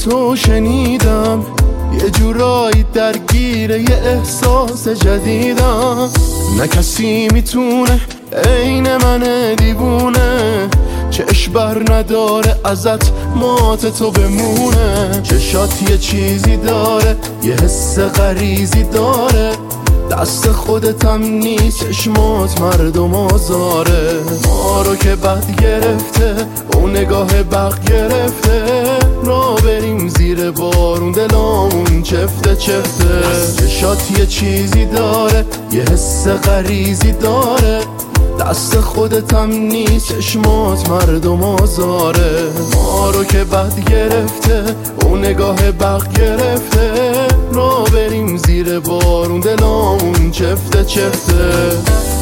تو شنیدم، یه جورایی درگیر یه احساس جدیدم. نه کسی میتونه عین من دیوونه، چشم بر نداره ازت مات تو بمونه. چشات یه چیزی داره، یه حس غریزی داره، دست خودتم نیست، چشمات مردم آزاره. ما رو که بد گرفته، اون نگاه بق گرفته، را بریم زیر بارون دلامون چفته چفته. چشات یه چیزی داره، یه حس غریزی داره، دست خودتم نیست، چشمات مردم آزاره. ما رو که بد گرفته، اون نگاه بق گرفته، را بریم زیر بارون دلامون چفته چفته.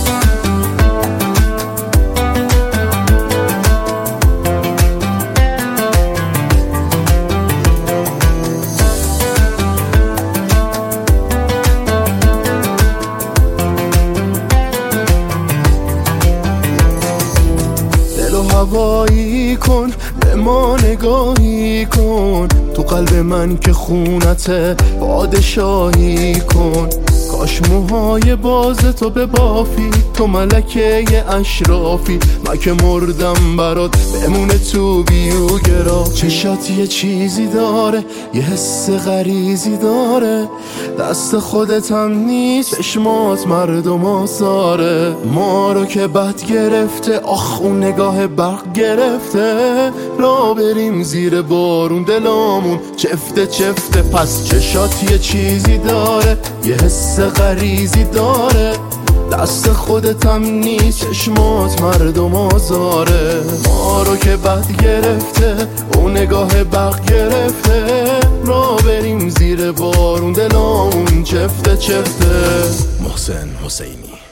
هوایی کن، به ما نگاهی کن، تو قلب من که خونته پادشاهی کن. کاش موهای باز تو ببافی، تو ملکه اشرافی، من که مردم برات بمونه تو بیو گرا. چشات یه چیزی داره، یه حس غریزی داره، دست خودتم نیست، چشمات مردم آزاره. ما رو که بد گرفته، آخ اون نگاه برق گرفته، را بریم زیر بارون دلامون چفته چفته. پس چشات یه چیزی داره، یه حس غریزی داره، دست خودتم نیست، چشمات مردم آزاره. ما رو که بد گرفته، اون نگاه بق گرفته، را بریم زیر بارون دلامون چفته چفته. محسن حسینی.